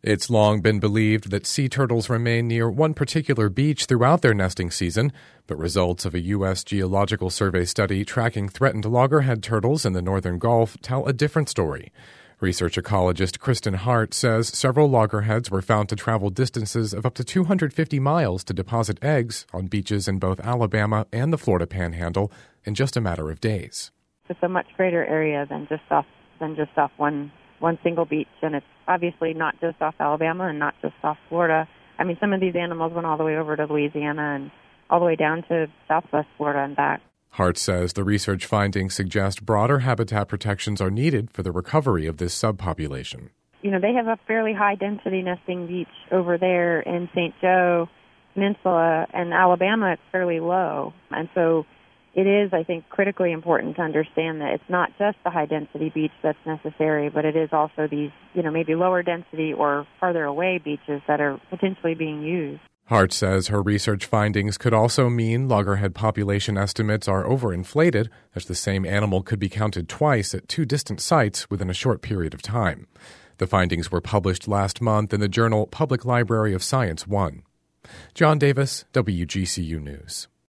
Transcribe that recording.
It's long been believed that sea turtles remain near one particular beach throughout their nesting season, but results of a U.S. Geological Survey study tracking threatened loggerhead turtles in the northern Gulf tell a different story. Research ecologist Kristen Hart says several loggerheads were found to travel distances of up to 250 miles to deposit eggs on beaches in both Alabama and the Florida Panhandle in just a matter of days. It's a much greater area than just off one single beach, and it's obviously not just off Alabama and not just off Florida. I mean, some of these animals went all the way over to Louisiana and all the way down to southwest Florida and back. Hart says the research findings suggest broader habitat protections are needed for the recovery of this subpopulation. You know, they have a fairly high-density nesting beach over there in St. Joe Peninsula, and Alabama it's fairly low. And so it is, I think, critically important to understand that it's not just the high-density beach that's necessary, but it is also these, maybe lower-density or farther away beaches that are potentially being used. Hart says her research findings could also mean loggerhead population estimates are overinflated, as the same animal could be counted twice at two distant sites within a short period of time. The findings were published last month in the journal Public Library of Science 1. John Davis, WGCU News.